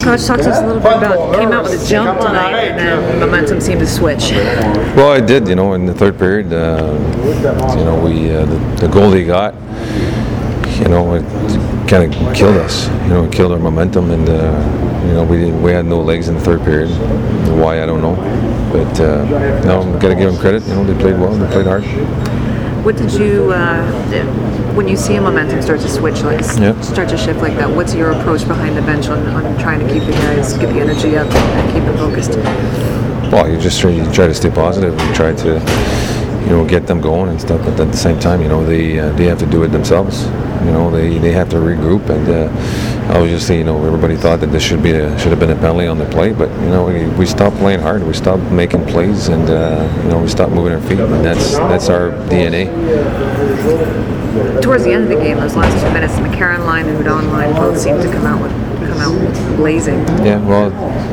Coach, talk to us a little bit about, came out with a jump tonight and then momentum seemed to switch. Well, I did, in the third period. We the goal they got, it kind of killed us. It killed our momentum, and we had no legs in the third period. Why, I don't know, but got to give them credit. They played well. They played hard. What did you, when you see a momentum start to switch, start to shift like that, what's your approach behind the bench on trying to keep the guys, get the energy up and keep them focused? Well, you try to stay positive and try to, get them going and stuff, but at the same time, they have to do it themselves. They have to regroup, and obviously, everybody thought that this should have been a penalty on the play, but we stopped playing hard, we stopped making plays, and we stopped moving our feet, and that's our DNA. Towards the end of the game, those last 2 minutes, the McCarron line and Hudon line both seemed to come out blazing. Yeah, well,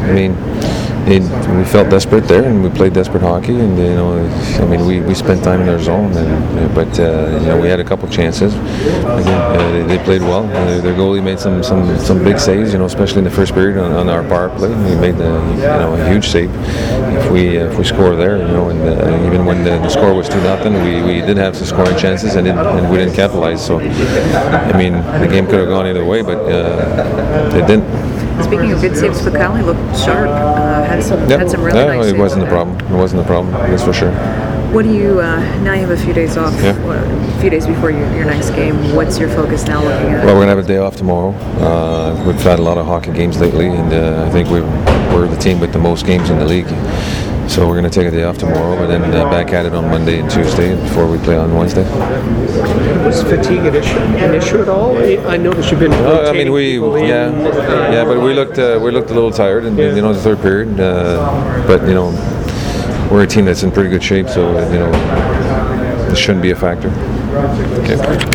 we felt desperate there, and we played desperate hockey, and we spent time in our zone, but we had a couple chances. Again, they played well. Their goalie made some big saves, especially in the first period on our power play. We made a huge save. If we score there, and even when the score was 2-0, we did have some scoring chances, and we didn't capitalize. So, the game could have gone either way, but it didn't. Speaking of good saves, Pekka, he looked sharp. Had some really nice saves. It wasn't a problem. It wasn't a problem. That's for sure. What do you, now you have a few days off, a few days before your next game, what's your focus now looking at? Well, we're going to have a day off tomorrow. We've had a lot of hockey games lately, and I think we're the team with the most games in the league. So we're going to take a day off tomorrow, but then back at it on Monday and Tuesday before we play on Wednesday. Was fatigue an issue at all? I noticed you've been rotating people in. Yeah, but we looked a little tired in the third period. But we're a team that's in pretty good shape, so it shouldn't be a factor. Okay.